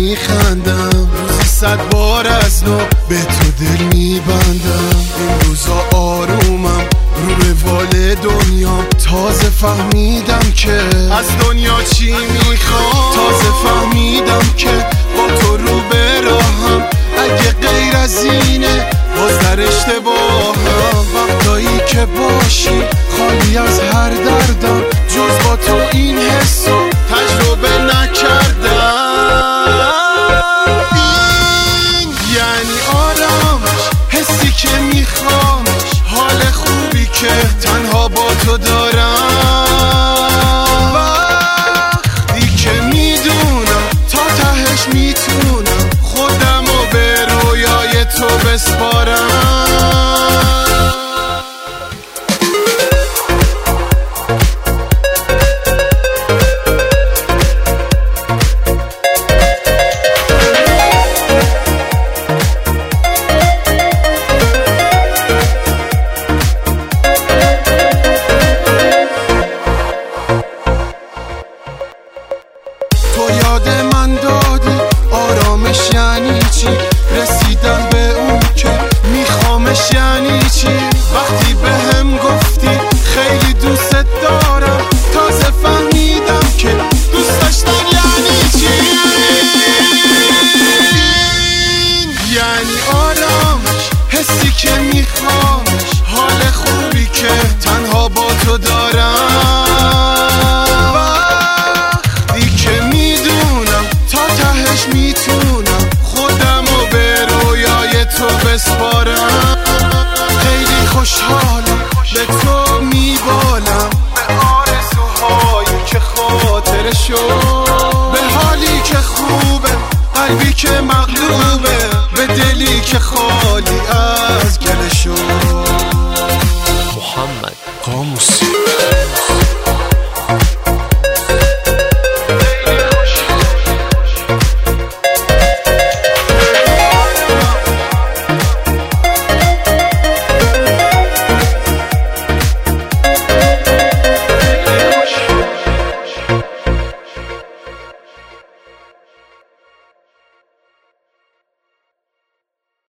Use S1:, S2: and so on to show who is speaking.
S1: میخندم، روزی 100 بار از نو به تو دل میبندم. این روزا آرومم رو به وال دنیام، تازه فهمیدم که از دنیا چی میخوام. تازه فهمیدم که با تو رو به راهم، اگه غیر از اینه باز در اشتباهم. وقتایی که باشی خالی از هر دردم، جز با تو این حسو تجربه نکردم. این یعنی آرامش، حسی که میخوامش، حال خوبی که تنها با تو دارم. وقتی که میدونم تا تهش میتونم خودمو به رویای تو بسپارم. تو یاد من دادی آرامش یعنی چی، رسیدن به اون که میخوامش یعنی چی. وقتی به هم گفتی خیلی دوست دارم، تازه فهمیدم که دوست داشتن یعنی چی. این یعنی آرامش، حسی که میخوامش، حال خوبی که تنها با تو دارم. میتونم خودمو به رویای تو بسپارم. خیلی خوشحالم به تو میبالم، به آرزوهایی که خاطره شد، به حالی که خوبه، قلبی که مغلوبه، به دلی که خالی